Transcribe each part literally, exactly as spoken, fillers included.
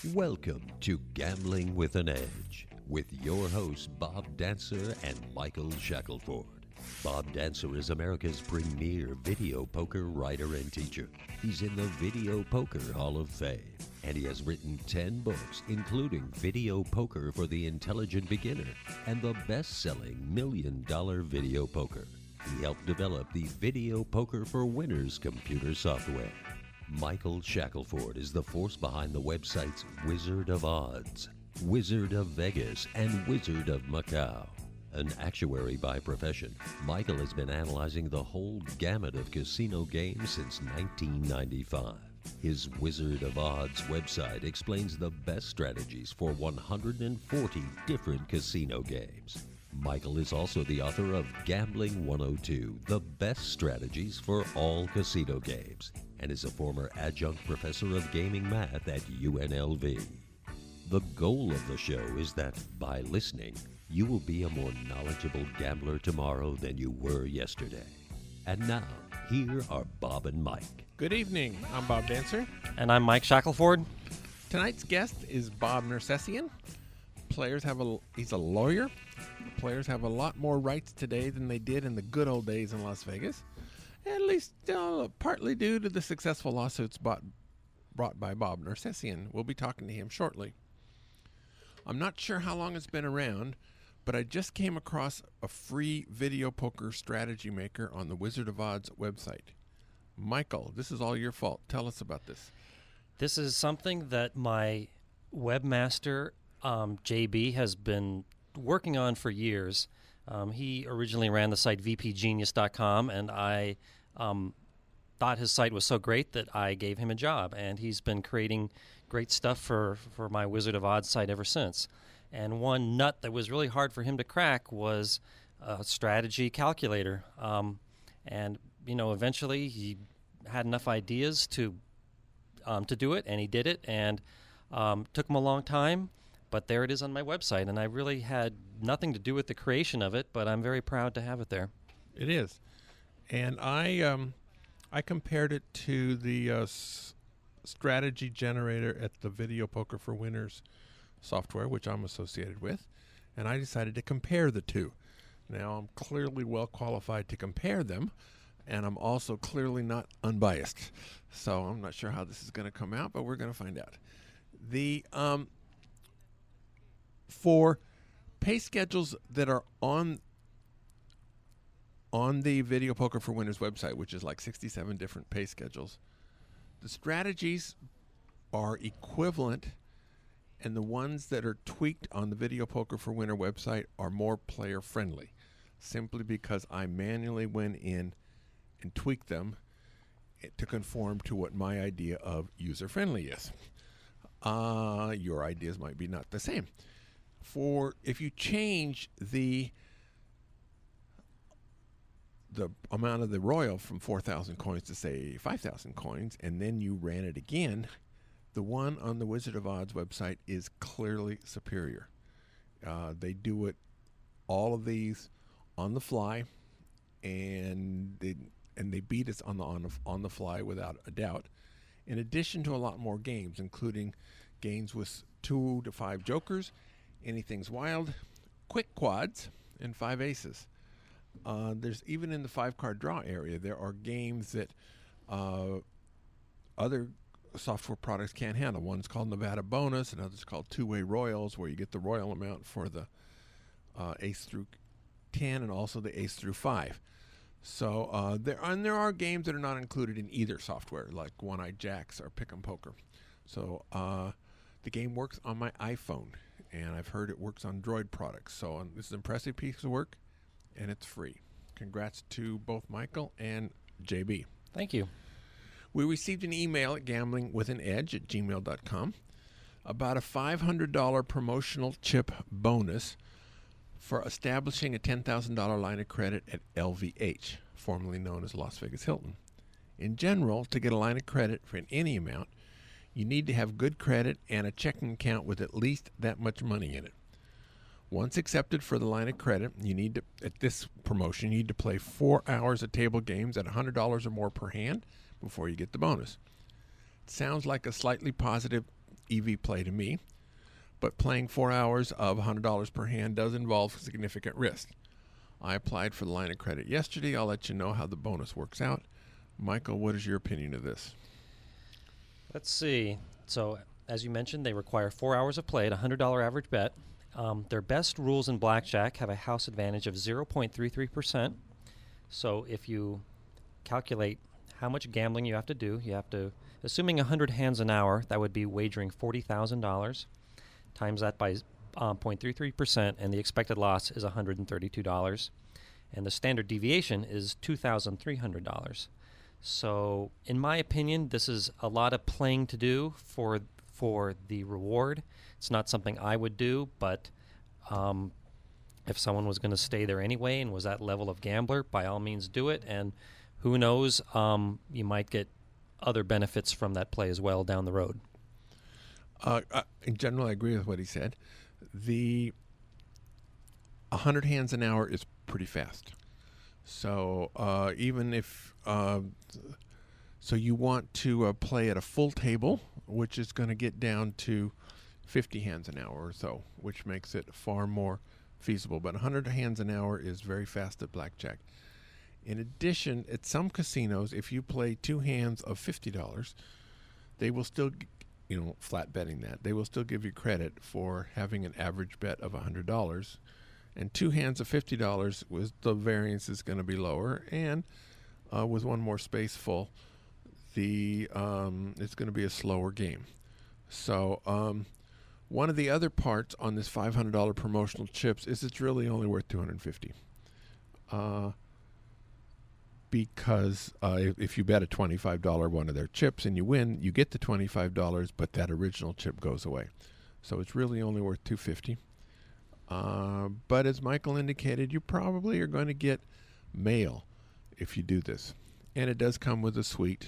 Welcome to Gambling with an Edge with your hosts Bob Dancer and Michael Shackelford. Bob Dancer is America's premier video poker writer and teacher. He's in the Video Poker Hall of Fame, and he has written ten books, including Video Poker for the Intelligent Beginner and the best-selling Million Dollar Video Poker. He helped develop the Video Poker for Winners computer software. Michael Shackelford is the force behind the websites Wizard of Odds, Wizard of Vegas, and Wizard of Macau. An actuary by profession, Michael has been analyzing the whole gamut of casino games since nineteen ninety-five. His Wizard of Odds website explains the best strategies for one hundred forty different casino games. Michael is also the author of Gambling one oh two, The Best Strategies for All Casino Games, and is a former adjunct professor of gaming math at U N L V. The goal of the show is that, by listening, you will be a more knowledgeable gambler tomorrow than you were yesterday. And now, here are Bob and Mike. Good evening. I'm Bob Dancer. And I'm Mike Shackelford. Tonight's guest is Bob Nersessian. Players have a, he's a lawyer. Players have a lot more rights today than they did in the good old days in Las Vegas, at least uh, partly due to the successful lawsuits bought, brought by Bob Nersessian. We'll be talking to him shortly. I'm not sure how long it's been around, but I just came across a free video poker strategy maker on the Wizard of Odds website. Michael, this is all your fault. Tell us about this. This is something that my webmaster, um, J B, has been working on for years. Um, he originally ran the site v p genius dot com, and I um, thought his site was so great that I gave him a job, and he's been creating great stuff for, for my Wizard of Odds site ever since. And one nut that was really hard for him to crack was a strategy calculator. Um, and, you know, eventually he had enough ideas to um, to do it, and he did it, and um, took him a long time. But there it is on my website, and I really had nothing to do with the creation of it, but I'm very proud to have it there. It is. And I um, I compared it to the uh, s- strategy generator at the Video Poker for Winners software, which I'm associated with, and I decided to compare the two. Now, I'm clearly well qualified to compare them, and I'm also clearly not unbiased. So I'm not sure how this is going to come out, but we're going to find out. The... Um, For pay schedules that are on on the Video Poker for Winners website, which is like sixty-seven different pay schedules, the strategies are equivalent, and the ones that are tweaked on the Video Poker for Winner website are more player friendly, simply because I manually went in and tweaked them to conform to what my idea of user friendly is. Uh, your ideas might be not the same. For if you change the the amount of the royal from four thousand coins to say five thousand coins, and then you ran it again, the one on the Wizard of Odds website is clearly superior. Uh, they do it, all of these, on the fly, and they and they beat us on the on the, on the fly without a doubt. In addition to a lot more games, including games with two to five jokers, Anything's Wild, quick quads, and five aces. Uh, there's even in the five-card draw area, there are games that uh, other software products can't handle. One's called Nevada Bonus, another's called Two-Way Royals, where you get the royal amount for the uh, ace through ten and also the ace through five. So uh, there and there are games that are not included in either software, like One-Eyed Jacks or Pick'em Poker. So uh, the game works on my iPhone, and I've heard it works on Droid products. So um, this is an impressive piece of work, and it's free. Congrats to both Michael and J B. Thank you. We received an email at gambling with an edge at gmail dot com about a five hundred dollars promotional chip bonus for establishing a ten thousand dollars line of credit at L V H, formerly known as Las Vegas Hilton. In general, to get a line of credit for any amount, you need to have good credit and a checking account with at least that much money in it. Once accepted for the line of credit, you need to, at this promotion, you need to play four hours of table games at one hundred dollars or more per hand before you get the bonus. It sounds like a slightly positive E V play to me, but playing four hours of one hundred dollars per hand does involve significant risk. I applied for the line of credit yesterday. I'll let you know how the bonus works out. Michael, what is your opinion of this? Let's see. So, as you mentioned, they require four hours of play at a one hundred dollars average bet. Um, their best rules in blackjack have a house advantage of zero point three three percent. So if you calculate how much gambling you have to do, you have to, assuming one hundred hands an hour, that would be wagering forty thousand dollars. Times that by um, zero point three three percent, and the expected loss is one hundred thirty-two dollars. And the standard deviation is two thousand three hundred dollars. So, in my opinion, this is a lot of playing to do for for the reward. It's not something I would do, but um, if someone was going to stay there anyway and was that level of gambler, by all means do it. And who knows, um, you might get other benefits from that play as well down the road. Uh, uh, in general, I agree with what he said. The one hundred hands an hour is pretty fast. So uh, even if uh, so, you want to uh, play at a full table, which is going to get down to fifty hands an hour or so, which makes it far more feasible. But one hundred hands an hour is very fast at blackjack. In addition, at some casinos, if you play two hands of fifty dollars, they will still, you know, flat betting that, they will still give you credit for having an average bet of one hundred dollars. And two hands of fifty dollars, with the variance is going to be lower. And uh, with one more space full, the um, it's going to be a slower game. So um, one of the other parts on this five hundred dollars promotional chips is it's really only worth two hundred fifty dollars. Uh, because uh, if, if you bet a twenty-five dollars one of their chips and you win, you get the twenty-five dollars, but that original chip goes away. So it's really only worth two hundred fifty dollars. Uh, but as Michael indicated, you probably are going to get mail if you do this. And it does come with a suite.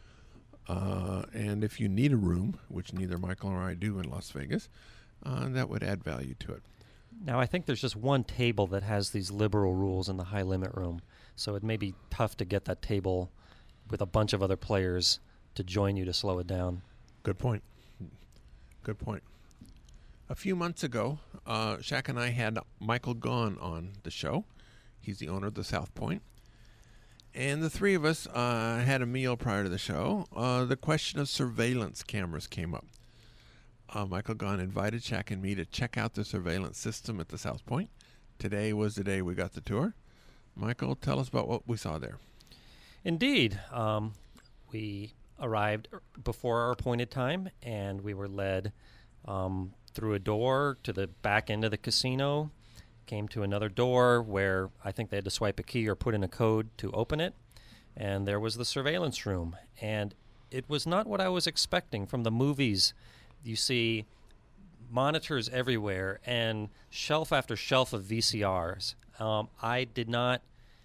Uh, and if you need a room, which neither Michael or I do in Las Vegas, uh, that would add value to it. Now, I think there's just one table that has these liberal rules in the high limit room. So it may be tough to get that table with a bunch of other players to join you to slow it down. Good point. Good point. A few months ago, uh, Shaq and I had Michael Gaughan on the show. He's the owner of the South Point. And the three of us uh, had a meal prior to the show. Uh, the question of surveillance cameras came up. Uh, Michael Gaughan invited Shaq and me to check out the surveillance system at the South Point. Today was the day we got the tour. Michael, tell us about what we saw there. Indeed. Um, we arrived before our appointed time, and we were led um, through a door to the back end of the casino, came to another door where I think they had to swipe a key or put in a code to open it, and there was the surveillance room. And it was not what I was expecting from the movies. You see monitors everywhere and shelf after shelf of V C Rs. Um, I did not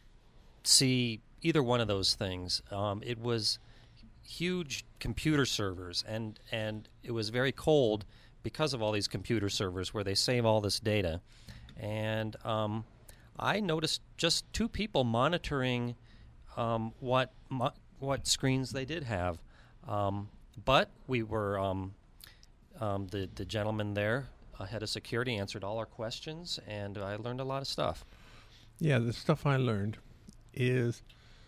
see either one of those things. Um, it was huge computer servers, and, and it was very cold because of all these computer servers where they save all this data. And um, I noticed just two people monitoring um, what mo- what screens they did have. Um, but we were, um, um, the, the gentleman there, uh, head of security, answered all our questions, and I learned a lot of stuff. Yeah, the stuff I learned is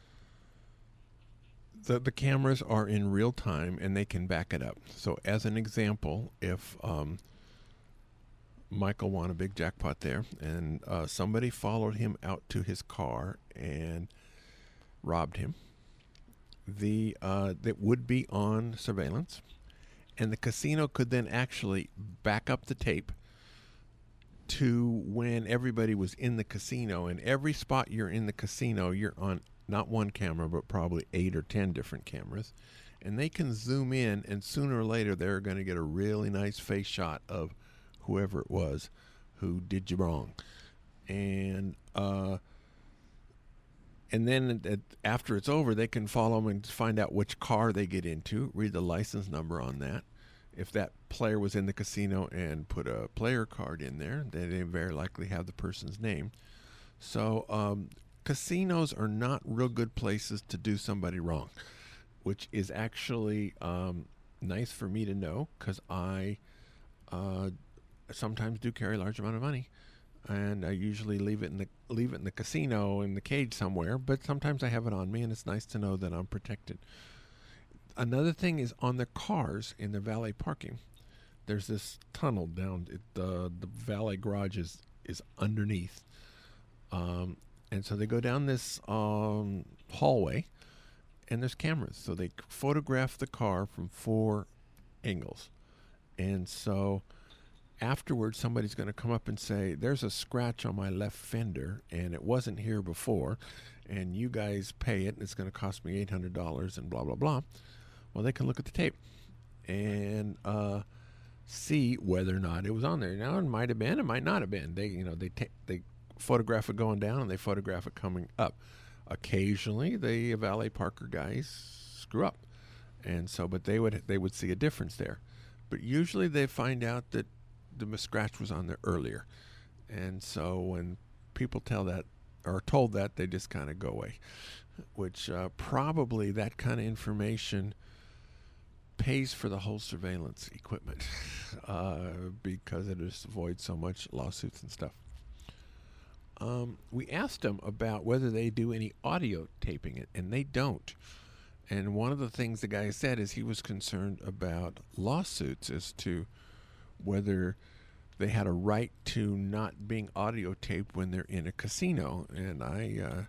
the the cameras are in real time and they can back it up. So as an example, if um, Michael won a big jackpot there and uh, somebody followed him out to his car and robbed him, the uh, that would be on surveillance, and the casino could then actually back up the tape to when everybody was in the casino. And every spot you're in the casino, you're on not one camera, but probably eight or ten different cameras. And they can zoom in, and sooner or later they're going to get a really nice face shot of whoever it was who did you wrong. And uh, and then at, after it's over, they can follow them and find out which car they get into, read the license number on that. If that player was in the casino and put a player card in there, then they very likely have the person's name. So um, casinos are not real good places to do somebody wrong, which is actually um, nice for me to know because I uh, sometimes do carry a large amount of money, and I usually leave it in the leave it in the casino in the cage somewhere. But sometimes I have it on me, and it's nice to know that I'm protected. Another thing is on the cars in the valet parking. There's this tunnel down. It, uh, the valet garage is is underneath, um, and so they go down this um, hallway, and there's cameras. So they photograph the car from four angles, and so afterwards somebody's going to come up and say, there's a scratch on my left fender and it wasn't here before, and you guys pay it and it's going to cost me eight hundred dollars and blah blah blah. Well, they can look at the tape and uh, see whether or not it was on there. Now it might have been, it might not have been. They you know they ta- they photograph it going down and they photograph it coming up. Occasionally the valet parker guys screw up, and so but they would they would see a difference there. But usually they find out that the scratch was on there earlier, and so when people tell that or are told that, they just kind of go away, which uh, probably that kind of information pays for the whole surveillance equipment uh, because it just avoids so much lawsuits and stuff. Um, we asked them about whether they do any audio taping it, and they don't. And one of the things the guy said is he was concerned about lawsuits as to whether they had a right to not being audio taped when they're in a casino. And I uh,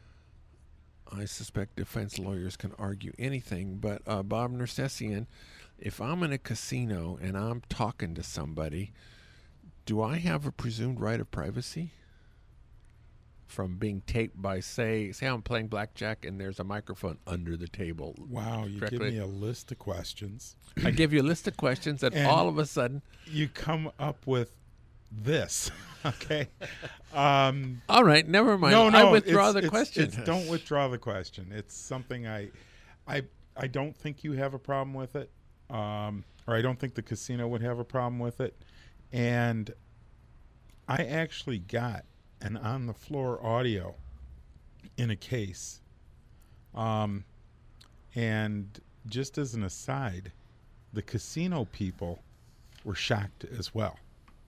I suspect defense lawyers can argue anything. But uh, Bob Nersessian, if I'm in a casino and I'm talking to somebody, do I have a presumed right of privacy from being taped by, say, say I'm playing blackjack and there's a microphone under the table? Wow, you directly. give me a list of questions. I give you a list of questions that And all of a sudden... you come up with this, okay? Um, all right, never mind. no, no, I withdraw it's, the it's, question. It's, don't withdraw the question. It's something I, I, I don't think you have a problem with it, um, or I don't think the casino would have a problem with it. And I actually got an on-the-floor audio in a case. Um, and just as an aside, the casino people were shocked as well.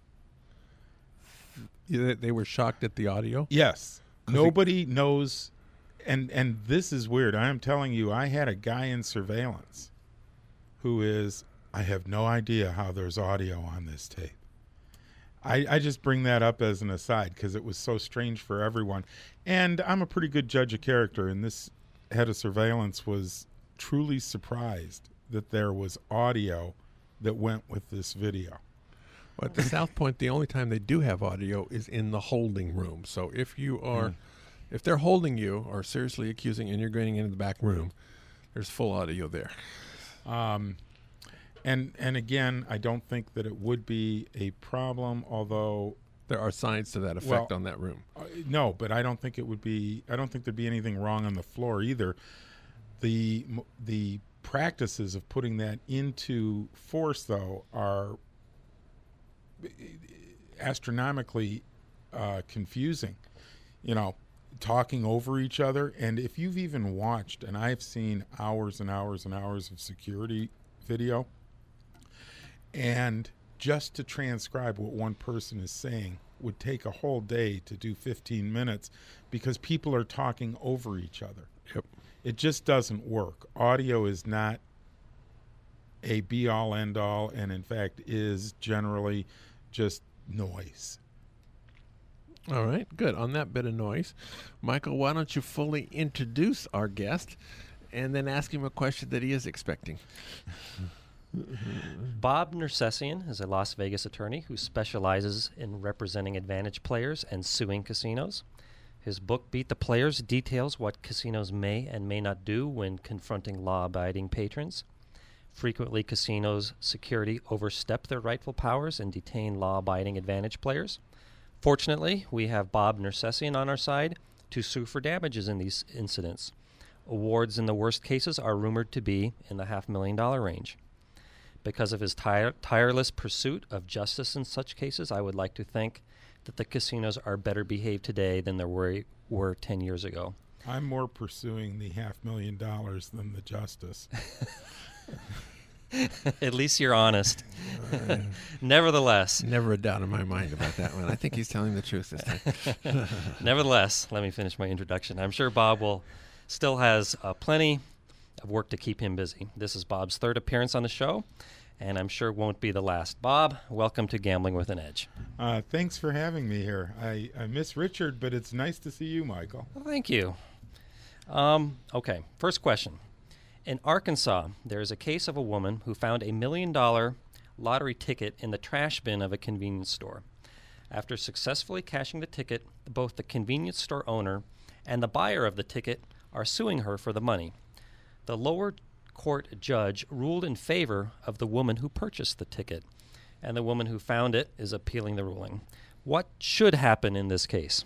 Yeah, they were shocked at the audio? Yes. Nobody knows, and and this is weird. I am telling you, I had a guy in surveillance who is, I have no idea how there's audio on this tape. I, I just bring that up as an aside because it was so strange for everyone. And I'm a pretty good judge of character, and this head of surveillance was truly surprised that there was audio that went with this video. Well, at the South Point, the only time they do have audio is in the holding room. So if you are, mm. if they're holding you or seriously accusing and you're going into the back room, there's full audio there. Um, and and again, I don't think that it would be a problem, although there are signs to that effect well, on that room. Uh, no, but I don't think it would be. I don't think there'd be anything wrong on the floor either. The the practices of putting that into force, though, are astronomically uh, confusing. You know, talking over each other. And if you've even watched, and I've seen hours and hours and hours of security video, and just to transcribe what one person is saying would take a whole day to do fifteen minutes because people are talking over each other. Yep. It just doesn't work. Audio is not a be-all, end-all, and in fact is generally just noise. All right, good. On that bit of noise, Michael, why don't you fully introduce our guest and then ask him a question that he is expecting? Bob Nersessian is a Las Vegas attorney who specializes in representing advantage players and suing casinos. His book, Beat the Players, details what casinos may and may not do when confronting law-abiding patrons. Frequently, casinos' security overstep their rightful powers and detain law-abiding advantage players. Fortunately, we have Bob Nersessian on our side to sue for damages in these incidents. Awards in the worst cases are rumored to be in the half-million dollar range. Because of his tire- tireless pursuit of justice in such cases, I would like to think that the casinos are better behaved today than they were, were ten years ago. I'm more pursuing the half million dollars than the justice. At least you're honest. Uh, Nevertheless. Never a doubt in my mind about that one. I think he's telling the truth this time. Nevertheless, let me finish my introduction. I'm sure Bob will still has uh, plenty of work to keep him busy. This is Bob's third appearance on the show, and I'm sure won't be the last. Bob, welcome to Gambling with an Edge. Uh, thanks for having me here. I, I miss Richard, but it's nice to see you, Michael. Well, thank you. Um, okay, first question. In Arkansas, there is a case of a woman who found a million-dollar lottery ticket in the trash bin of a convenience store. After successfully cashing the ticket, both the convenience store owner and the buyer of the ticket are suing her for the money. The lower court judge ruled in favor of the woman who purchased the ticket, and the woman who found it is appealing the ruling. What should happen in this case?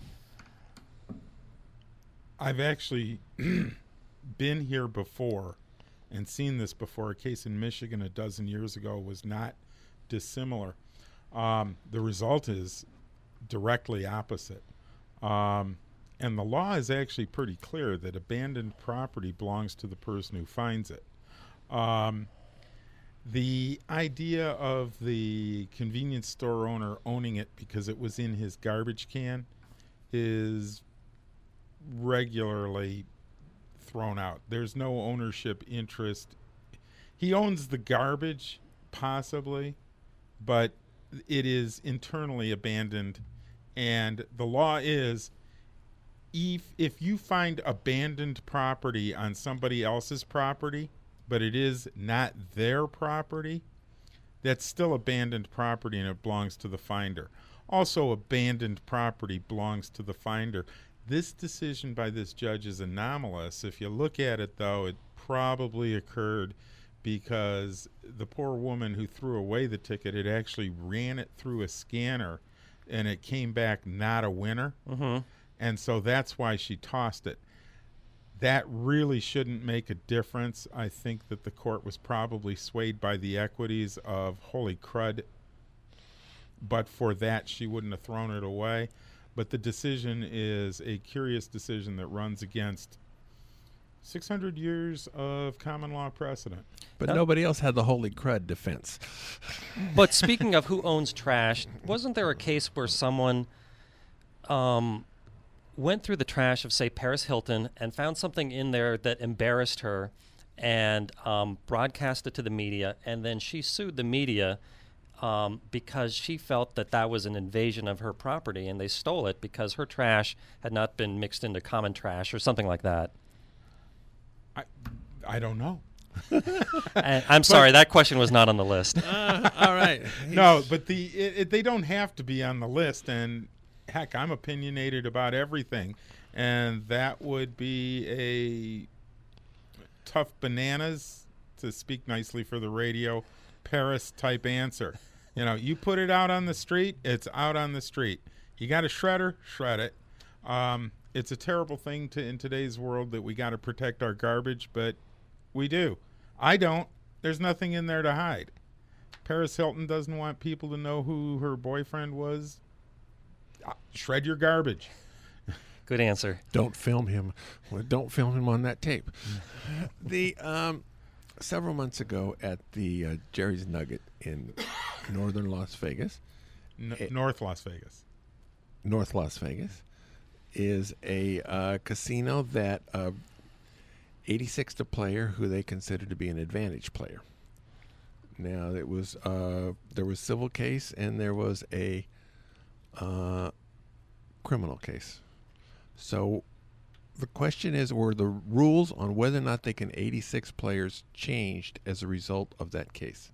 I've actually been here before and seen this before. A case in Michigan a dozen years ago was not dissimilar. Um, the result is directly opposite. Um, and the law is actually pretty clear that abandoned property belongs to the person who finds it. Um, the idea of the convenience store owner owning it because it was in his garbage can is regularly thrown out. There's no ownership interest. He owns the garbage, possibly, but it is internally abandoned. And the law is, if if you find abandoned property on somebody else's property, but it is not their property, that's still abandoned property and it belongs to the finder. Also, abandoned property belongs to the finder. This decision by this judge is anomalous. If you look at it, though, it probably occurred because the poor woman who threw away the ticket had actually ran it through a scanner, and it came back not a winner. Mm-hmm. And so that's why she tossed it. That really shouldn't make a difference. I think that the court was probably swayed by the equities of holy crud, but for that, she wouldn't have thrown it away. But the decision is a curious decision that runs against six hundred years of common law precedent. But No. nobody else had the holy crud defense. But speaking of who owns trash, wasn't there a case where someone um, went through the trash of, say, Paris Hilton and found something in there that embarrassed her and um, broadcast it to the media, and then she sued the media um, because she felt that that was an invasion of her property, and they stole it because her trash had not been mixed into common trash or something like that? I, I don't know. And I'm sorry, that question was not on the list. Uh, all right. No, but the it, it, they don't have to be on the list. And heck, I'm opinionated about everything, and that would be a tough bananas, to speak nicely for the radio, Paris type answer. You know, you put it out on the street, it's out on the street. You got a shredder, shred it. Um, it's a terrible thing to in today's world that we got to protect our garbage, but we do. I don't. There's nothing in there to hide. Paris Hilton doesn't want people to know who her boyfriend was. Uh, shred your garbage. Good answer. Don't film him. Well, don't film him on that tape. the um, several months ago at the uh, Jerry's Nugget in northern Las Vegas, N- It- North Las Vegas. North Las Vegas, is a uh, casino that uh, eighty-sixth a player who they consider to be an advantage player. Now it was uh, there was civil case and there was a uh, criminal case. So the question is, were the rules on whether or not they can eighty-six players changed as a result of that case?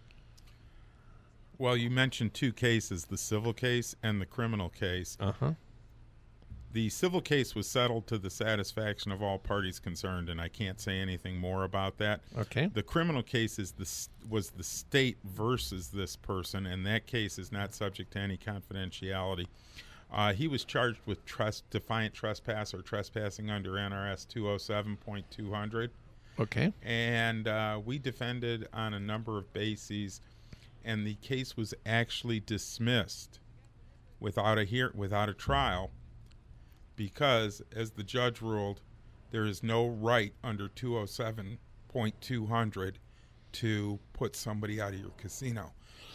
Well, you mentioned two cases, the civil case and the criminal case. Uh-huh. The civil case was settled to the satisfaction of all parties concerned, and I can't say anything more about that. Okay. The criminal case is the, s- was the state versus this person, and that case is not subject to any confidentiality. Uh, he was charged with trust, defiant trespass or trespassing under N R S two oh seven point two hundred. Okay. And uh, we defended on a number of bases, and the case was actually dismissed without a hear without a trial, because, as the judge ruled, there is no right under two oh seven point two hundred to put somebody out of your casino.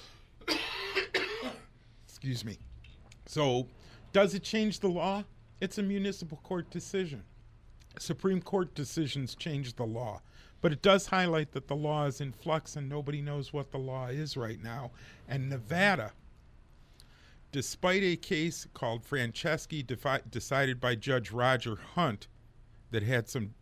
Excuse me. So, does it change the law? It's a municipal court decision. Supreme Court decisions change the law. But it does highlight that the law is in flux and nobody knows what the law is right now. And Nevada, despite a case called Franceschi defi- decided by Judge Roger Hunt that had some,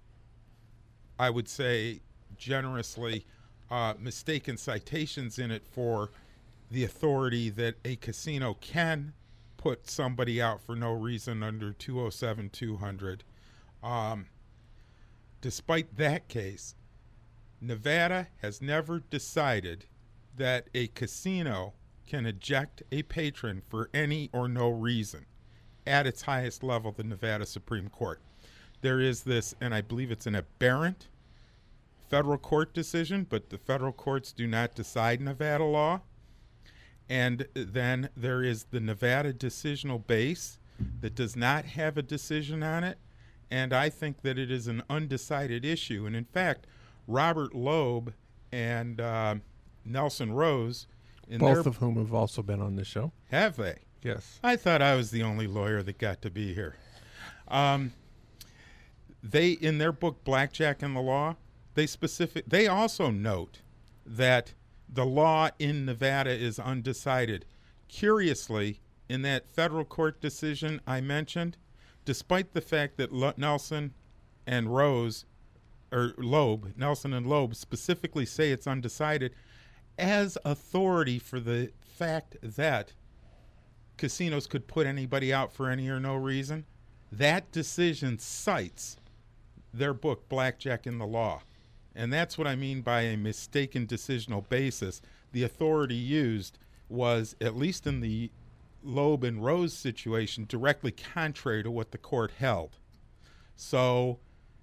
I would say, generously uh, mistaken citations in it for the authority that a casino can put somebody out for no reason under two oh seven two hundred. Um, despite that case, Nevada has never decided that a casino can eject a patron for any or no reason at its highest level, the Nevada Supreme Court. There is this, and I believe it's an aberrant federal court decision, but the federal courts do not decide Nevada law. And then there is the Nevada decisional base that does not have a decision on it. And I think that it is an undecided issue. And in fact, Robert Loeb and uh, Nelson Rose, in both their, of whom have also been on this show. have they? Yes. I thought I was the only lawyer that got to be here. Um, they, in their book Blackjack and the Law, they specific. They also note that the law in Nevada is undecided. Curiously, in that federal court decision I mentioned, despite the fact that L- Nelson and Rose, or Loeb, Nelson and Loeb specifically say it's undecided, as authority for the fact that casinos could put anybody out for any or no reason, that decision cites their book, Blackjack in the Law. And that's what I mean by a mistaken decisional basis. The authority used was, at least in the Loeb and Rose situation, directly contrary to what the court held. So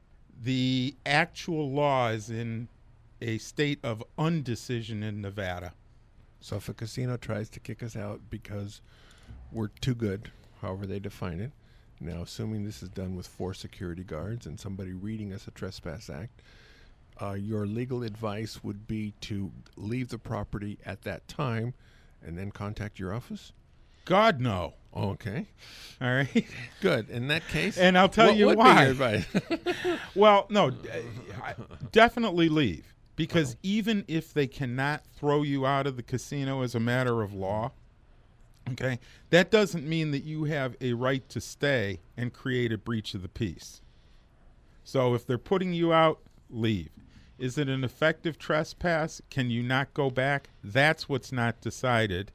the actual law is in a state of undecision in Nevada. So if a casino tries to kick us out because we're too good, however they define it, now assuming this is done with four security guards and somebody reading us a trespass act, uh, your legal advice would be to leave the property at that time and then contact your office? God, no. Okay. All right. Good. In that case, And I'll tell what you would why. be your advice? Well, no, d- I- definitely leave. Because oh. even if they cannot throw you out of the casino as a matter of law, okay, that doesn't mean that you have a right to stay and create a breach of the peace. So if they're putting you out, leave. Is it an effective trespass? Can you not go back? That's what's not decided.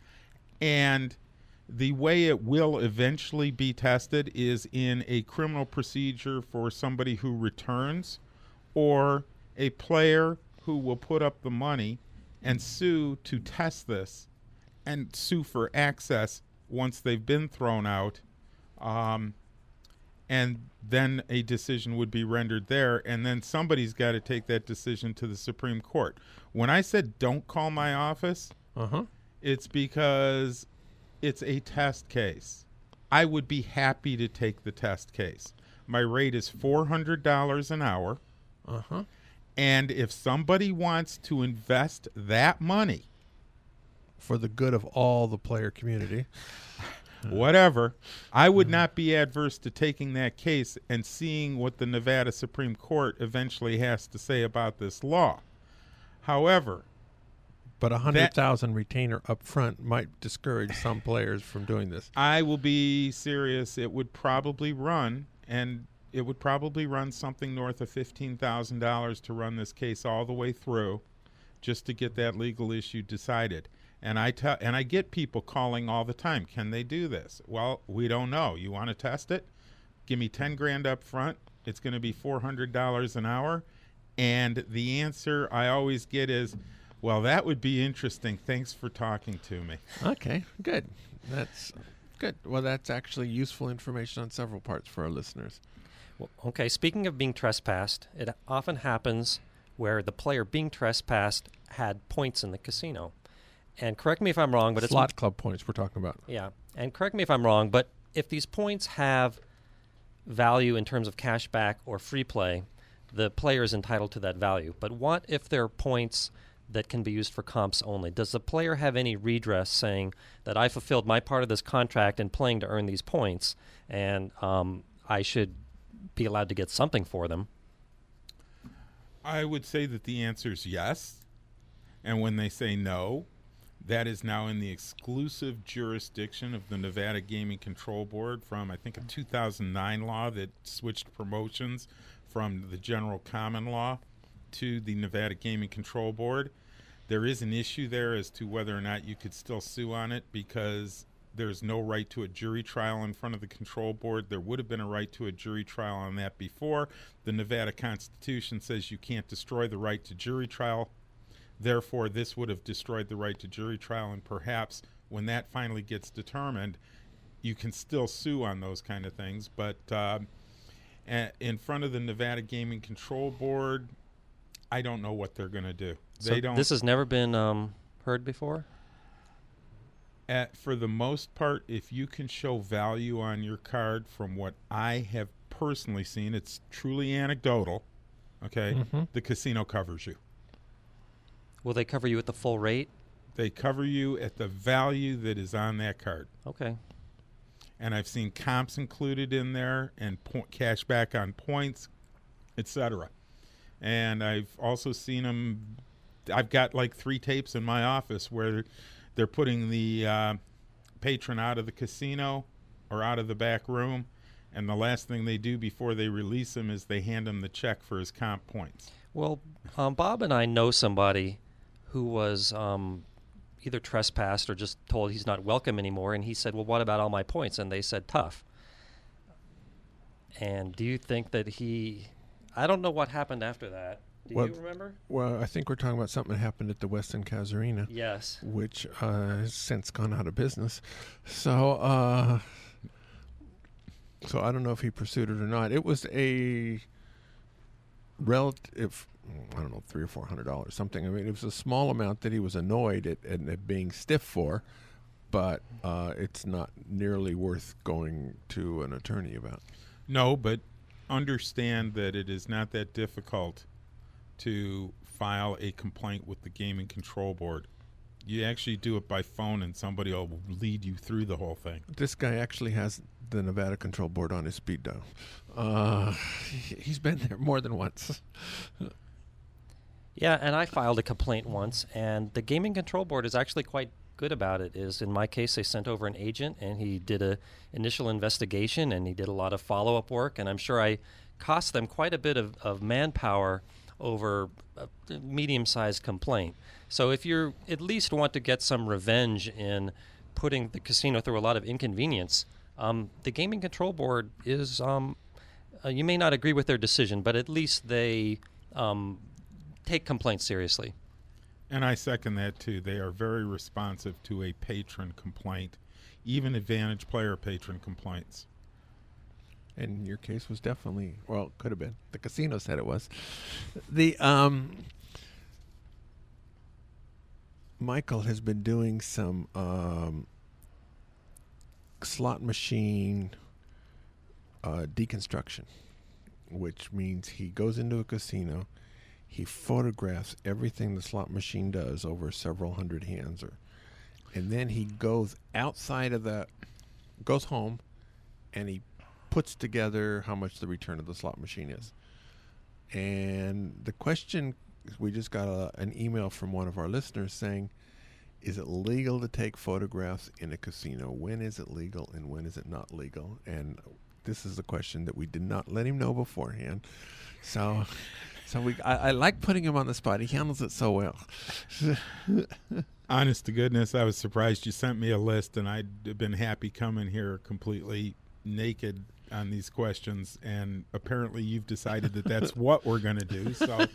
And the way it will eventually be tested is in a criminal procedure for somebody who returns, or a player who will put up the money and sue to test this and sue for access once they've been thrown out. Um, and then a decision would be rendered there, and then somebody's got to take that decision to the Supreme Court. When I said don't call my office, uh-huh. it's because it's a test case. I would be happy to take the test case. My rate is four hundred dollars an hour. Uh-huh. And if somebody wants to invest that money for the good of all the player community, whatever, I would not be adverse to taking that case and seeing what the Nevada Supreme Court eventually has to say about this law. However, but a hundred thousand retainer up front might discourage some players from doing this. I will be serious. It would probably run, and it would probably run something north of fifteen thousand dollars to run this case all the way through, just to get that legal issue decided. And I tell, and I get people calling all the time. Can they do this? Well, we don't know. You want to test it? Give me ten grand up front. It's going to be four hundred dollars an hour. And the answer I always get is, well, that would be interesting. Thanks for talking to me. Okay, good. That's good. Well, that's actually useful information on several parts for our listeners. Well, okay, speaking of being trespassed, it often happens where the player being trespassed had points in the casino. And correct me if I'm wrong, but Slot it's... Slot club points we're talking about. Yeah, and correct me if I'm wrong, but if these points have value in terms of cash back or free play, the player is entitled to that value. But what if there are points that can be used for comps only? Does the player have any redress saying that I fulfilled my part of this contract in playing to earn these points, and um, I should be allowed to get something for them? I would say that the answer is yes. And when they say no, that is now in the exclusive jurisdiction of the Nevada Gaming Control Board from, I think, a two thousand nine law that switched promotions from the general common law to the Nevada Gaming Control Board. There is an issue there as to whether or not you could still sue on it, because there's no right to a jury trial in front of the control board. There would have been a right to a jury trial on that before. The Nevada Constitution says you can't destroy the right to jury trial. Therefore, this would have destroyed the right to jury trial, and perhaps when that finally gets determined, you can still sue on those kind of things. But uh, in front of the Nevada Gaming Control Board, I don't know what they're going to do. So they don't. This has never been um, heard before? At, for the most part, if you can show value on your card, from what I have personally seen, it's truly anecdotal, okay, Mm-hmm. the casino covers you. Will they cover you at the full rate? They cover you at the value that is on that card. Okay. And I've seen comps included in there and po- cash back on points, et cetera. And I've also seen them. I've got like three tapes in my office where they're putting the uh, patron out of the casino or out of the back room, and the last thing they do before they release him is they hand him the check for his comp points. Well, um, Bob and I know somebody who was um, either trespassed or just told he's not welcome anymore, and he said, well, what about all my points? And they said, tough. And do you think that he... I don't know what happened after that. Do Well, you remember? Well, I think we're talking about something that happened at the Westin Casuarina, Yes. which uh, has since gone out of business. So, uh, so I don't know if he pursued it or not. It was a relative, I don't know, three or four hundred dollars, something. I mean, it was a small amount that he was annoyed at, at, at being stiff for, but uh, it's not nearly worth going to an attorney about. No, but understand that it is not that difficult to file a complaint with the Gaming Control Board. You actually do it by phone, and somebody will lead you through the whole thing. This guy actually has the Nevada Control Board on his speed dial. Uh, he's been there more than once. Yeah, and I filed a complaint once, and the Gaming Control Board is actually quite good about it. Is in my case, they sent over an agent, and he did a initial investigation, and he did a lot of follow-up work, and I'm sure I cost them quite a bit of, of manpower over a medium-sized complaint. So if you at least want to get some revenge in putting the casino through a lot of inconvenience, um, the Gaming Control Board is, um, uh, you may not agree with their decision, but at least they um, take complaints seriously. And I second that, too. They are very responsive to a patron complaint, even advantage player patron complaints. And your case was definitely, well, could have been. The casino said it was. The um, Michael has been doing some um, slot machine uh, deconstruction, which means he goes into a casino, he photographs everything the slot machine does over several hundred hands, or, and then he goes outside of the, goes home, and he puts together how much the return of the slot machine is. And the question, we just got a, an email from one of our listeners saying, is it legal to take photographs in a casino? When is it legal and when is it not legal? And this is the question that we did not let him know beforehand. So so we I, I like putting him on the spot. He handles it so well. Honest to goodness, I was surprised you sent me a list, and I'd have been happy coming here completely naked on these questions, and apparently you've decided that that's what we're going to do. So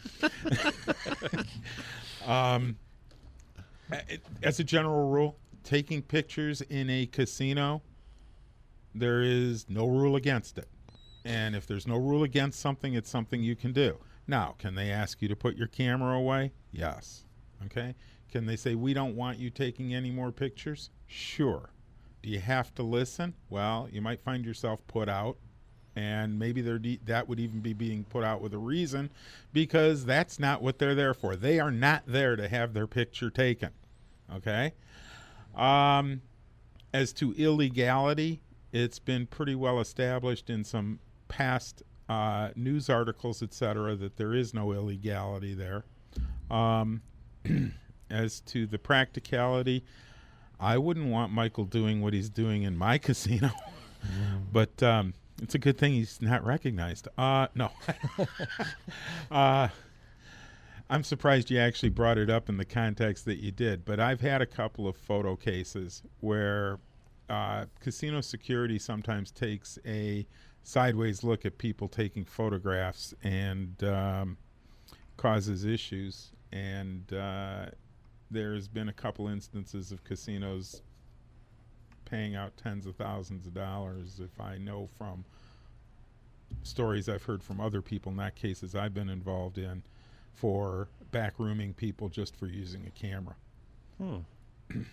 um, as a general rule, taking pictures in a casino, there is no rule against it. And if there's no rule against something, it's something you can do. Now, can they ask you to put your camera away? Yes. Okay. Can they say, we don't want you taking any more pictures? Sure. Do you have to listen? Well, you might find yourself put out. And maybe they're de- that would even be being put out with a reason, because that's not what they're there for. They are not there to have their picture taken. Okay? Um, as to illegality, it's been pretty well established in some past uh, news articles, et cetera, that there is no illegality there. Um, as to the practicality, I wouldn't want Michael doing what he's doing in my casino. Mm. But um, it's a good thing he's not recognized. Uh, no. uh, I'm surprised you actually brought it up in the context that you did. But I've had a couple of photo cases where uh, casino security sometimes takes a sideways look at people taking photographs and um, causes issues. And uh, there's been a couple instances of casinos paying out tens of thousands of dollars, if I know from stories I've heard from other people, not cases I've been involved in, for backrooming people just for using a camera. Hmm.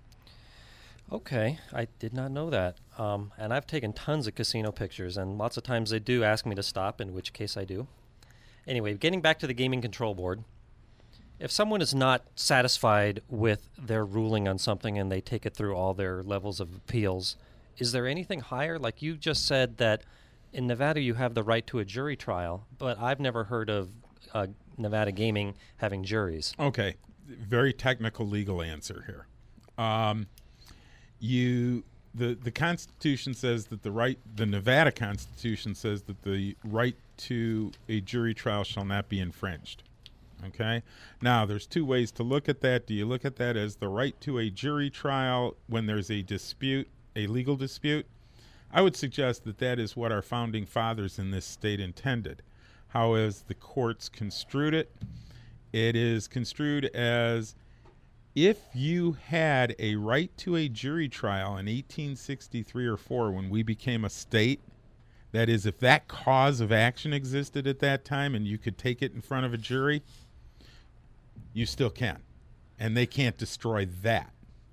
Okay, I did not know that. Um, and I've taken tons of casino pictures, and lots of times they do ask me to stop, in which case I do. Anyway, getting back to the Gaming Control Board, if someone is not satisfied with their ruling on something and they take it through all their levels of appeals, is there anything higher? Like you just said that in Nevada you have the right to a jury trial, but I've never heard of uh, Nevada gaming having juries. Okay, very technical legal answer here. Um, you the the Constitution says that the right the Nevada Constitution says that the right to a jury trial shall not be infringed. Okay. Now, there's two ways to look at that. Do you look at that as the right to a jury trial when there's a dispute, a legal dispute? I would suggest that that is what our founding fathers in this state intended. How has the courts construed it? It is construed as if you had a right to a jury trial in eighteen sixty-three or four when we became a state, that is, if that cause of action existed at that time and you could take it in front of a jury, you still can. And they can't destroy that.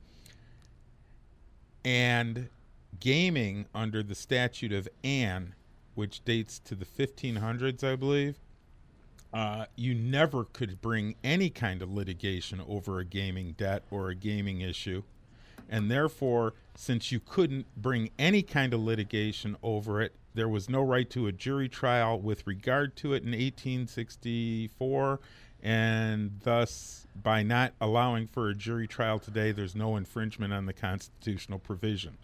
And gaming under the statute of Anne, which dates to the fifteen hundreds, I believe, uh, you never could bring any kind of litigation over a gaming debt or a gaming issue. And therefore, since you couldn't bring any kind of litigation over it, there was no right to a jury trial with regard to it in eighteen sixty-four. And thus, by not allowing for a jury trial today, there's no infringement on the constitutional provision.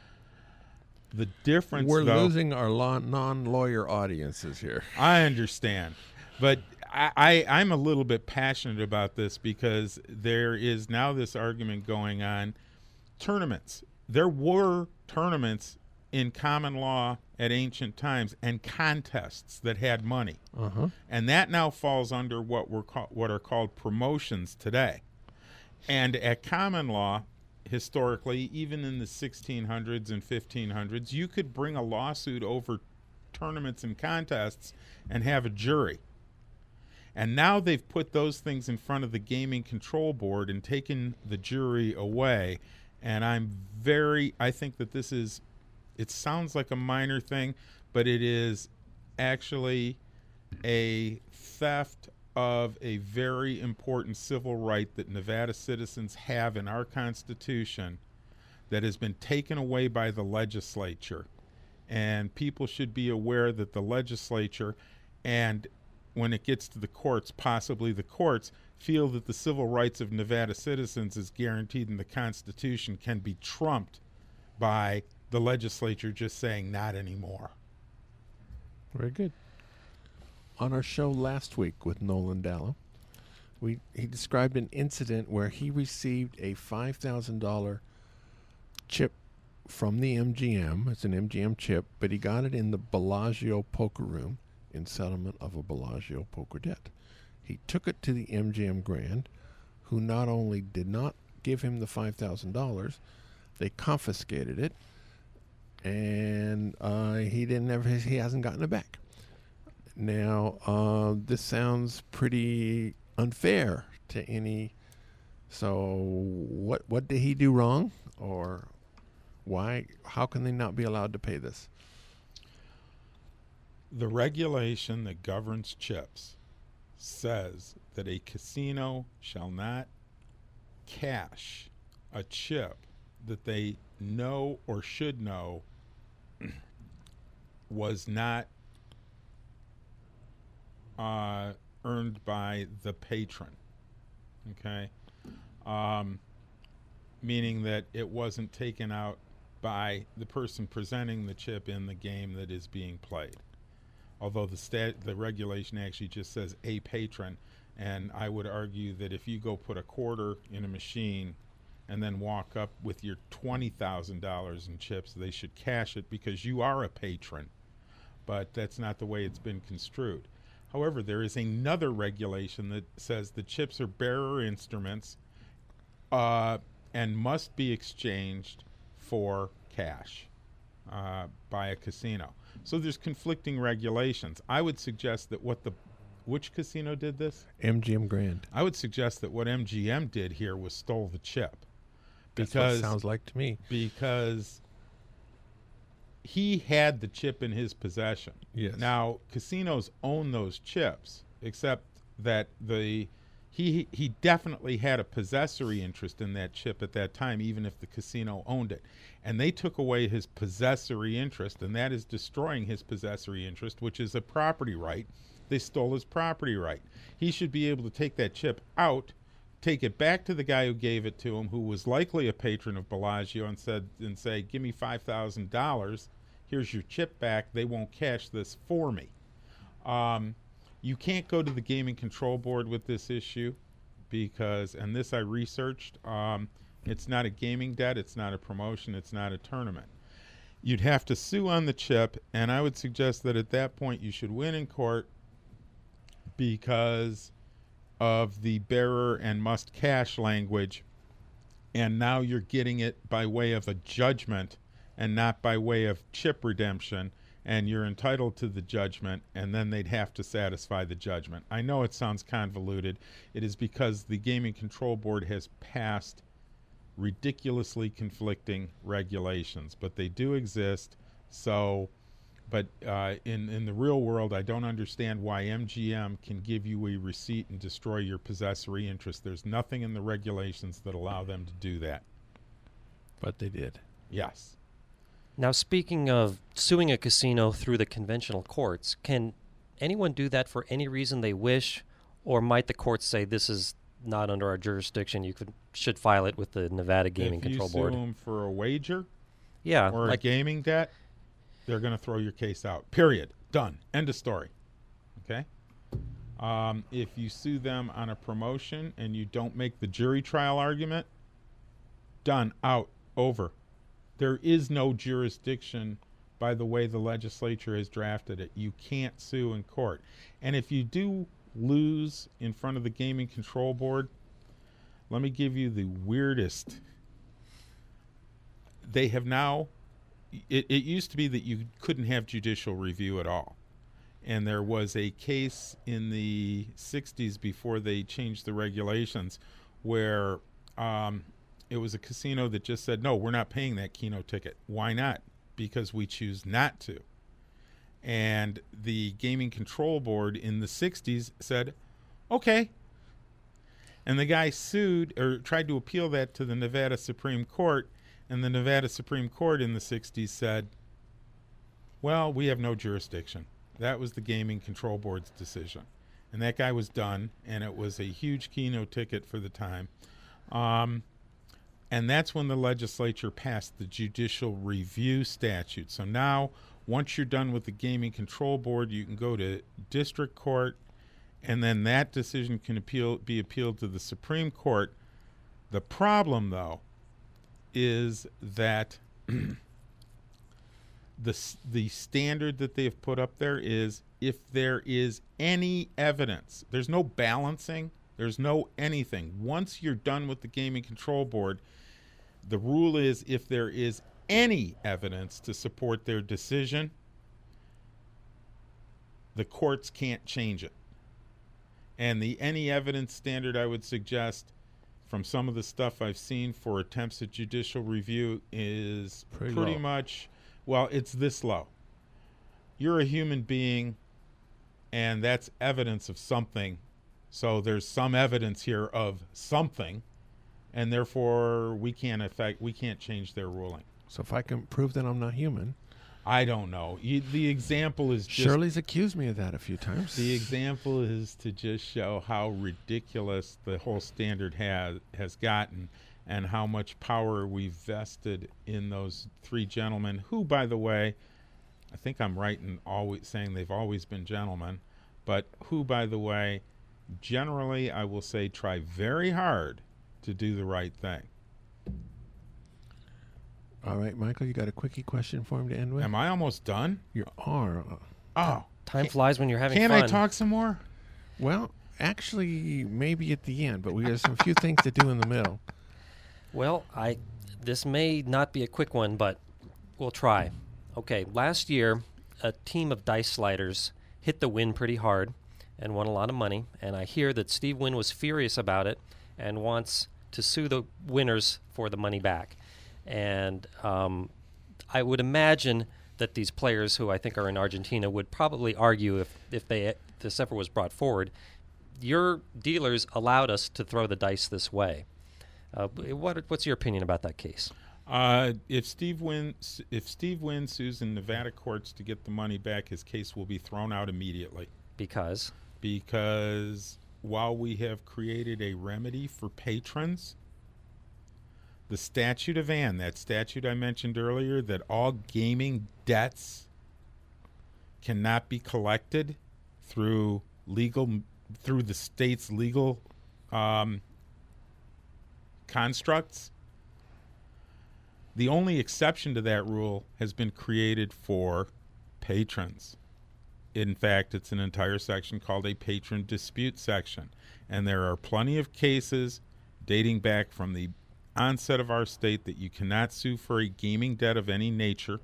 The difference, We're though, losing our law, non-lawyer audiences here. I understand. But I, I, I'm a little bit passionate about this because there is now this argument going on. Tournaments. There were tournaments in common law at ancient times and contests that had money. Uh-huh. And that now falls under what were ca- what are called promotions today. And at common law, historically, even in the sixteen hundreds and fifteen hundreds, you could bring a lawsuit over tournaments and contests and have a jury. And now they've put those things in front of the Gaming Control Board and taken the jury away. And I'm very, I think that this is, it sounds like a minor thing, but it is actually a theft of a very important civil right that Nevada citizens have in our Constitution that has been taken away by the legislature. And people should be aware that the legislature, and when it gets to the courts, possibly the courts, feel that the civil rights of Nevada citizens as guaranteed in the Constitution can be trumped by the legislature just saying not anymore. Very good. On our show last week with Nolan Dallow, we he described an incident where he received a five thousand dollars chip from the M G M. It's an M G M chip, but he got it in the Bellagio poker room in settlement of a Bellagio poker debt. He took it to the M G M Grand, who not only did not give him the five thousand dollars, they confiscated it, and uh, he didn't ever, he hasn't gotten it back. Now, uh, this sounds pretty unfair to any. So, what what did he do wrong, or why? How can they not be allowed to pay this? The regulation that governs chips says that a casino shall not cash a chip that they know or should know was not uh, earned by the patron. Okay? Um, meaning that it wasn't taken out by the person presenting the chip in the game that is being played. Although the stat, the regulation actually just says a patron, and I would argue that if you go put a quarter in a machine and then walk up with your twenty thousand dollars in chips, they should cash it because you are a patron. But that's not the way it's been construed. However, there is another regulation that says the chips are bearer instruments uh, and must be exchanged for cash uh, by a casino. So there's conflicting regulations. I would suggest that what the, which casino did this? M G M Grand. I would suggest that what M G M did here was stole the chip. That's Because what it sounds like to me. Because he had the chip in his possession. Yes. Now, casinos own those chips, except that the he he definitely had a possessory interest in that chip at that time, even if the casino owned it. And they took away his possessory interest, and that is destroying his possessory interest, which is a property right. They stole his property right. He should be able to take that chip out, take it back to the guy who gave it to him, who was likely a patron of Bellagio, and said and say, give me five thousand dollars. Here's your chip back. They won't cash this for me. Um, you can't go to the Gaming Control Board with this issue because, and this I researched, um, it's not a gaming debt, it's not a promotion, it's not a tournament. You'd have to sue on the chip, and I would suggest that at that point you should win in court because of the bearer and must cash language, and now you're getting it by way of a judgment and not by way of chip redemption, and you're entitled to the judgment, and then they'd have to satisfy the judgment. I know it sounds convoluted. It is because the Gaming Control Board has passed ridiculously conflicting regulations, but they do exist. So, but uh, in, in the real world, I don't understand why M G M can give you a receipt and destroy your possessory interest. There's nothing in the regulations that allow them to do that. But they did. Yes. Now, speaking of suing a casino through the conventional courts, can anyone do that for any reason they wish, or might the courts say this is not under our jurisdiction? You could should file it with the Nevada Gaming if Control you sue Board. them for a wager Yeah, or like a gaming debt, they're going to throw your case out. Period. Done. End of story. Okay? Um, if you sue them on a promotion and you don't make the jury trial argument, done. Out. Over. There is no jurisdiction by the way the legislature has drafted it. You can't sue in court. And if you do lose in front of the Gaming Control Board, let me give you the weirdest. They have now, it, it used to be that you couldn't have judicial review at all. And there was a case in the sixties before they changed the regulations where um, it was a casino that just said, no, we're not paying that Keno ticket. Why not? Because we choose not to. And the Gaming Control Board in the sixties said, okay. And the guy sued or tried to appeal that to the Nevada Supreme Court. And the Nevada Supreme Court in the sixties said, well, we have no jurisdiction. That was the Gaming Control Board's decision. And that guy was done, and it was a huge Keno ticket for the time. Um, and that's when the legislature passed the judicial review statute. So now, once you're done with the Gaming Control Board, you can go to district court, and then that decision can appeal be appealed to the Supreme Court. The problem, though, is that the the standard that they've put up there is if there is any evidence. There's no balancing. There's no anything. Once you're done with the Gaming Control Board, the rule is if there is any evidence to support their decision, the courts can't change it. And the any evidence standard, I would suggest, from some of the stuff I've seen for attempts at judicial review, is Pretty pretty low. much, well, it's this low. you're a human being, and that's evidence of something. So there's some evidence here of something, and therefore we can't affect, we can't change their ruling. So if I can prove that I'm not human, I don't know. You, the example is just, Shirley's accused me of that a few times. the example is to just show how ridiculous the whole standard has has gotten, and how much power we've vested in those three gentlemen, who, by the way, I think I'm right in always saying they've always been gentlemen, but who, by the way, generally, I will say, try very hard to do the right thing. All right, Michael, you got a quickie question for him to end with? Am I almost done? You are. Oh, Time flies when you're having can't fun. I talk some more? Well, actually, maybe at the end, but we got some few things to do in the middle. Well, I this may not be a quick one, but we'll try. Okay, last year, a team of dice sliders hit the Wynn pretty hard and won a lot of money, and I hear that Steve Wynn was furious about it and wants to sue the winners for the money back. And um, I would imagine that these players, who I think are in Argentina, would probably argue if, if they if this ever was brought forward, your dealers allowed us to throw the dice this way. Uh, what what's your opinion about that case? Uh, if Steve Wynn, if Steve Wynn sues in Nevada courts to get the money back, his case will be thrown out immediately. Because Because while we have created a remedy for patrons, the statute of Anne, that statute I mentioned earlier, that all gaming debts cannot be collected through legal, through the state's legal um, constructs. The only exception to that rule has been created for patrons. In fact, it's an entire section called a patron dispute section. And there are plenty of cases dating back from the onset of our state that you cannot sue for a gaming debt of any nature.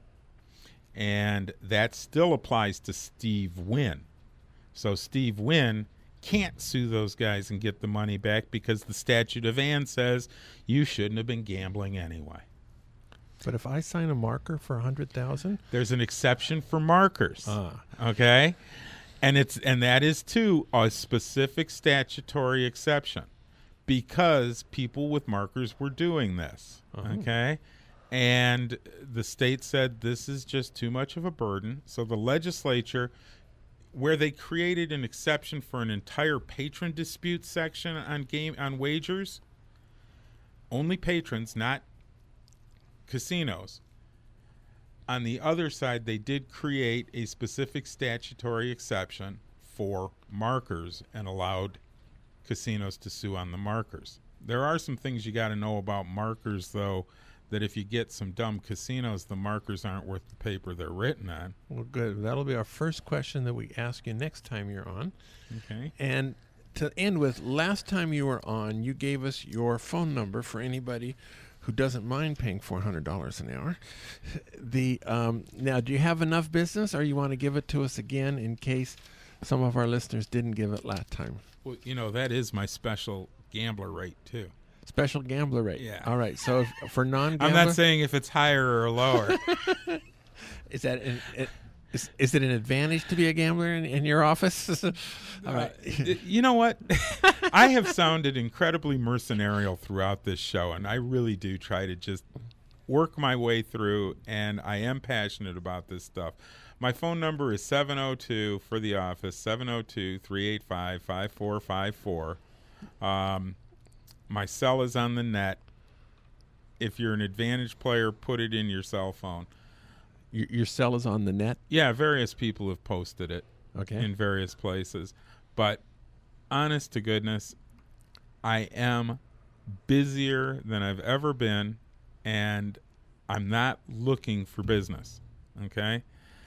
And that still applies to Steve Wynn. So Steve Wynn can't sue those guys and get the money back because the statute of Anne says you shouldn't have been gambling anyway. But if I sign a marker for a hundred thousand, There's an exception for markers. ah, Okay, and it's and that is too a specific statutory exception, because people with markers were doing this. Uh-huh. Okay, and the state said this is just too much of a burden, so the legislature, where they created an exception for an entire patron dispute section on game on wagers, only patrons, not casinos. On the other side, they did create a specific statutory exception for markers and allowed casinos to sue on the markers. There are some things you got to know about markers, though, that if you get some dumb casinos, the markers aren't worth the paper they're written on. well, good. That'll be our first question that we ask you next time you're on. Okay. And to end with, last time you were on, you gave us your phone number for anybody who doesn't mind paying four hundred dollars an hour. The um, now, do you have enough business, or you want to give it to us again in case some of our listeners didn't give it last time? Well, you know, that is my special gambler rate, too. Special gambler rate. Yeah. All right. So if, for non-gambler, I'm not saying if it's higher or lower. is that an, it, is, is it an advantage to be a gambler in, in your office? All right. Uh, you know what? I have sounded incredibly mercenarial throughout this show, and I really do try to just work my way through, and I am passionate about this stuff. My phone number is seven oh two for the office, seven oh two, three eight five, five four five four. Um, my cell is on the net. If you're an Advantage player, put it in your cell phone. Your, your cell is on the net. Yeah, various people have posted it Okay. in various places. But honest to goodness, I am busier than I've ever been, and I'm not looking for business. Okay?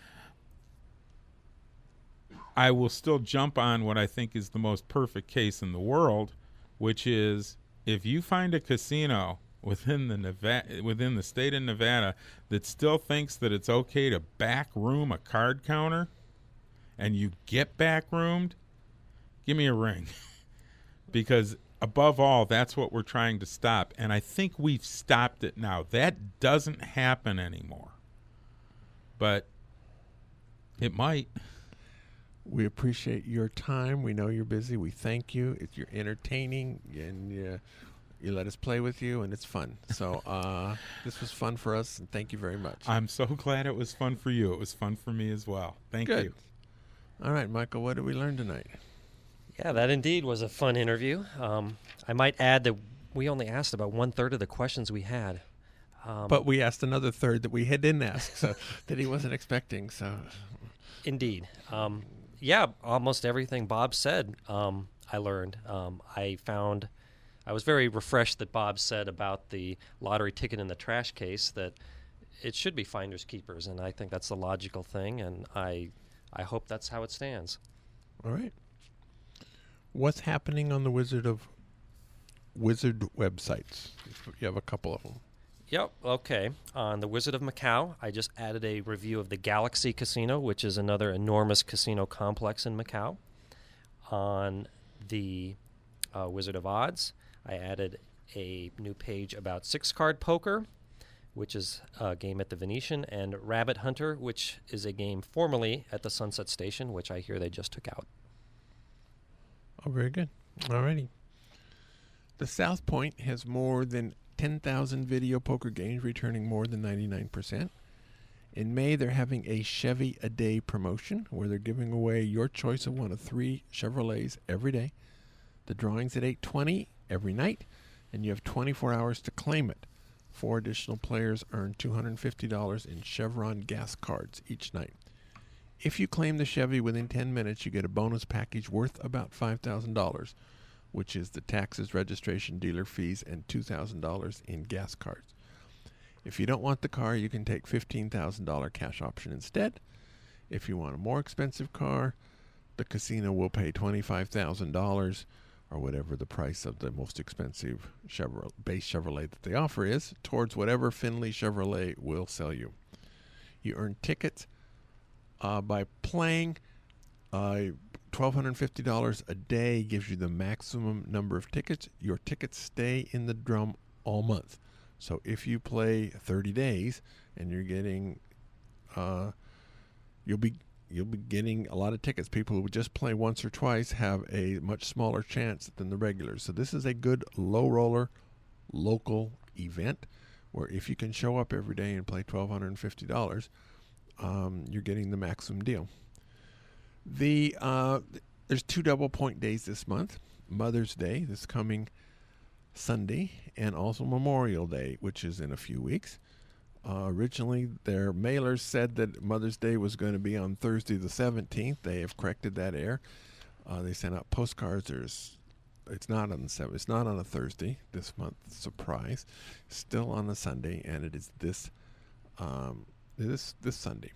I will still jump on what I think is the most perfect case in the world, which is if you find a casino within the Nevada, within the state of Nevada that still thinks that it's okay to back room a card counter, and you get back roomed, give me a ring. Because above all, that's what we're trying to stop. And I think we've stopped it now. That doesn't happen anymore. But It might. We appreciate your time. We know you're busy. We thank you. It's you're entertaining, and uh, you let us play with you, and it's fun. So uh, this was fun for us, and thank you very much. I'm so glad it was fun for you. It was fun for me as well. Thank Good. you. All right, Michael, what did we learn tonight? Yeah, that indeed was a fun interview. Um, I might add that we only asked about one-third of the questions we had. Um, But we asked another third that we had didn't ask, so that he wasn't expecting. So, Indeed. Um, yeah, almost everything Bob said, um, I learned. Um, I found, I was very refreshed that Bob said about the lottery ticket in the trash case, that it should be finders keepers, and I think that's the logical thing, and I, I hope that's how it stands. all right. What's happening on the Wizard of Wizard websites? You have a couple of them. Yep, okay. On the Wizard of Macau, I just added a review of the Galaxy Casino, which is another enormous casino complex in Macau. On the uh, Wizard of Odds, I added a new page about six-card poker, which is a game at the Venetian, and Rabbit Hunter, which is a game formerly at the Sunset Station, which I hear they just took out. Oh, very good. All righty. The South Point has more than ten thousand video poker games, returning more than ninety-nine percent. In May, they're having a Chevy a Day promotion where they're giving away your choice of one of three Chevrolets every day. The drawing's at eight twenty every night, and you have twenty-four hours to claim it. Four additional players earn two hundred fifty dollars in Chevron gas cards each night. If you claim the Chevy within ten minutes, you get a bonus package worth about five thousand dollars, which is the taxes, registration, dealer fees, and two thousand dollars in gas cards. If you don't want the car, you can take fifteen thousand dollars cash option instead. If you want a more expensive car, the casino will pay twenty-five thousand dollars, or whatever the price of the most expensive Chevrolet, base Chevrolet that they offer is, towards whatever Finley Chevrolet will sell you. You earn tickets uh, by playing. Uh, twelve fifty dollars a day gives you the maximum number of tickets. Your tickets stay in the drum all month. So if you play thirty days and you're getting, uh, you'll be you'll be getting a lot of tickets. People who just play once or twice have a much smaller chance than the regulars. So this is a good low roller, local event where if you can show up every day and play twelve fifty dollars, um, you're getting the maximum deal. The uh, there's two double point days this month: Mother's Day, this coming Sunday, and also Memorial Day, which is in a few weeks. Uh, originally, their mailers said that Mother's Day was going to be on Thursday the seventeenth. They have corrected that error. Uh, they sent out postcards. There's, it's not on the seventh. It's not on a Thursday this month. Surprise! Still on a Sunday, and it is this um, this this Sunday.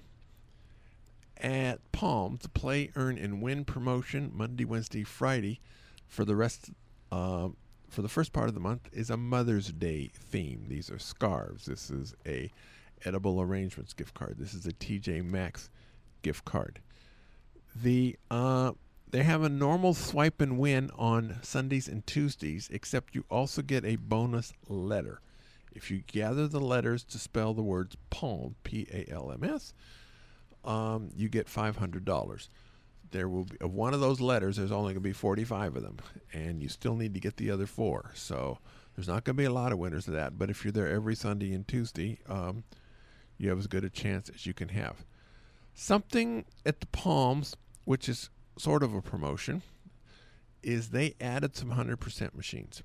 At Palms, the Play, Earn, and Win promotion Monday, Wednesday, Friday for the rest. Uh, for the first part of the month is a Mother's Day theme. These are scarves. This is a Edible Arrangements gift card. This is a T J Maxx gift card. The uh, they have a normal swipe and win on Sundays and Tuesdays, except you also get a bonus letter. If you gather the letters to spell the words Palm, P A L M S, um, you get five hundred dollars. There will be, of one of those letters, there's only going to be forty-five of them, and you still need to get the other four. So there's not going to be a lot of winners of that, but if you're there every Sunday and Tuesday, um, you have as good a chance as you can have. Something at the Palms, which is sort of a promotion, is they added some one hundred percent machines.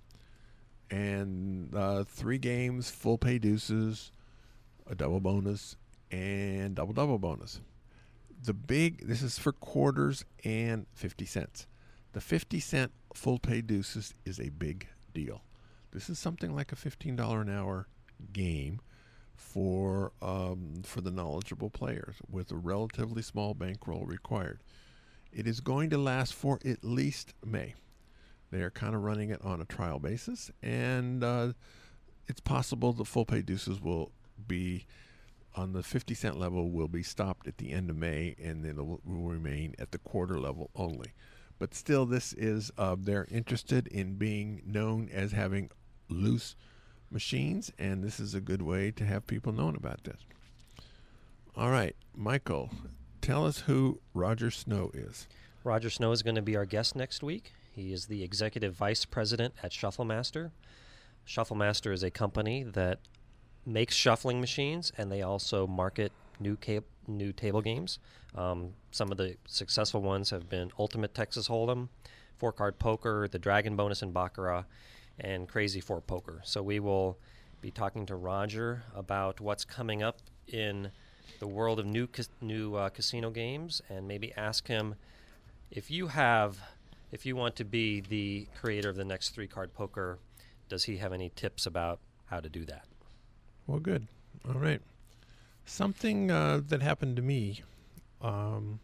And uh, three games, full pay deuces, a double bonus, and double-double bonus. The big, this is for quarters and fifty cents. The fifty cent full pay deuces is a big deal. This is something like a fifteen dollars an hour game for um, for the knowledgeable players with a relatively small bankroll required. It is going to last for at least May. They are kind of running it on a trial basis, and uh, it's possible the full pay deuces will be on the fifty cent level will be stopped at the end of May, and then it will, will remain at the quarter level only. But still, this is, uh, they're interested in being known as having loose machines, and this is a good way to have people known about this. All right, Michael, tell us who Roger Snow is. Roger Snow is going to be our guest next week. He is the executive vice president at Shufflemaster. Shufflemaster is a company that makes shuffling machines, and they also market new ca- new table games. Um, some of the successful ones have been Ultimate Texas Hold'em, Four Card Poker, the Dragon Bonus in Baccarat, and Crazy Four Poker. So we will be talking to Roger about what's coming up in the world of new ca- new uh, casino games, and maybe ask him if you have, if you want to be the creator of the next three-card poker, does he have any tips about how to do that? Well, good. All right. Something uh, that happened to me um,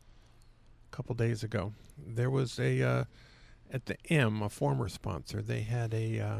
a couple days ago. There was a, uh, at the M, a former sponsor, they had a uh,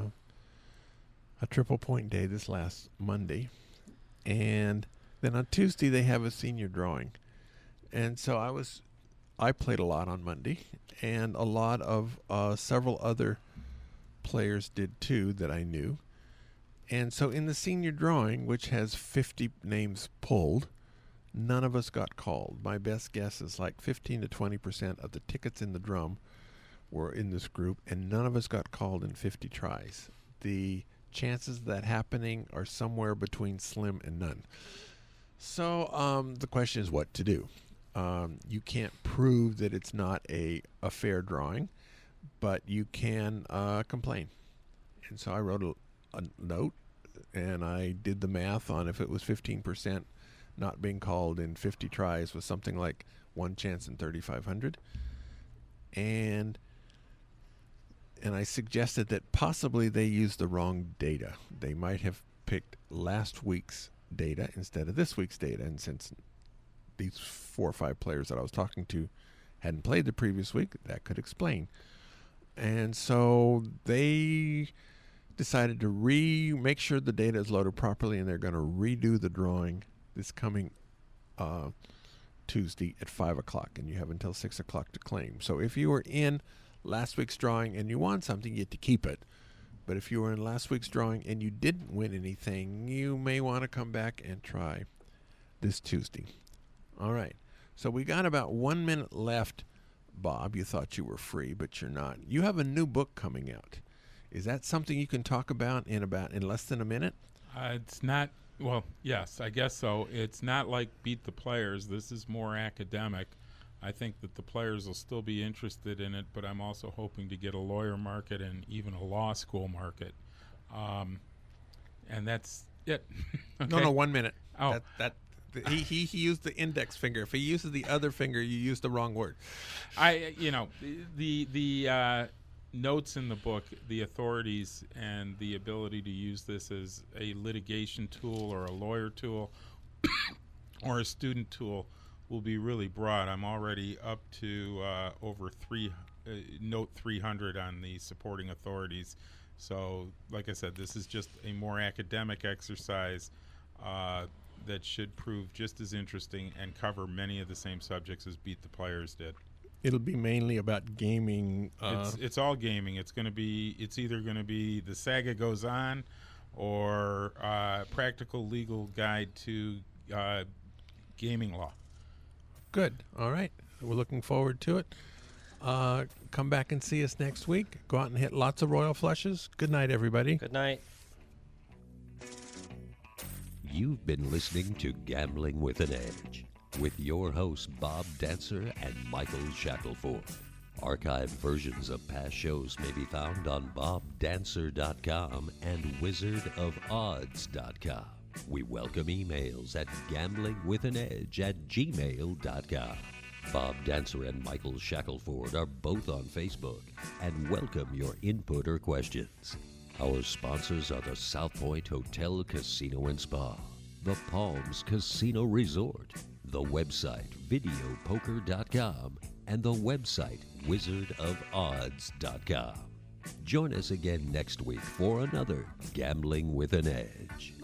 a triple point day this last Monday. And then on Tuesday, they have a senior drawing. And so I was, I played a lot on Monday, and a lot of uh, several other players did too that I knew. And so in the senior drawing, which has fifty names pulled, none of us got called. My best guess is like fifteen to twenty percent of the tickets in the drum were in this group, and none of us got called in fifty tries. The chances of that happening are somewhere between slim and none. So um, the question is what to do. Um, you can't prove that it's not a, a fair drawing, but you can uh, complain. And so I wrote a a note, and I did the math on if it was fifteen percent not being called in fifty tries was something like one chance in thirty-five hundred. And and I suggested that possibly they used the wrong data. They might have picked last week's data instead of this week's data. And since these four or five players that I was talking to hadn't played the previous week, that could explain. And so they decided to re make sure the data is loaded properly, and they're going to redo the drawing this coming uh, Tuesday at five o'clock, and you have until six o'clock to claim. So if you were in last week's drawing and you won something, you get to keep it. But if you were in last week's drawing and you didn't win anything, you may want to come back and try this Tuesday. All right. So we got about one minute left, Bob. You thought you were free, but you're not. You have a new book coming out. Is that something you can talk about in about in less than a minute? Uh, it's not, well, yes, I guess so. It's not like Beat the Players. This is more academic. I think that the players will still be interested in it, but I'm also hoping to get a lawyer market and even a law school market. Um, and that's it. Okay? No, no, one minute. Oh. That, that, th- he, he, he used the index finger. If he uses the other finger, you use the wrong word. I, you know, the, the, uh, notes in the book, the authorities and the ability to use this as a litigation tool or a lawyer tool or a student tool will be really broad. I'm already up to uh, over three, uh, note three hundred on the supporting authorities. So, like I said, this is just a more academic exercise uh, that should prove just as interesting and cover many of the same subjects as Beat the Players did. It'll be mainly about gaming. Uh, It's it's all gaming. It's going to be. It's either going to be The Saga Goes On, or uh, Practical Legal Guide to uh, Gaming Law. Good. All right. We're looking forward to it. Uh, come back and see us next week. Go out and hit lots of royal flushes. Good night, everybody. Good night. You've been listening to Gambling with an Edge with your hosts Bob Dancer and Michael Shackelford. Archived versions of past shows may be found on bob dancer dot com and wizard of odds dot com. We welcome emails at gambling with an edge at gmail dot com. Bob Dancer and Michael Shackelford are both on Facebook and welcome your input or questions. Our sponsors are the South Point Hotel, Casino and Spa, the Palms Casino Resort, the website video poker dot com, and the website wizard of odds dot com. Join us again next week for another Gambling with an Edge.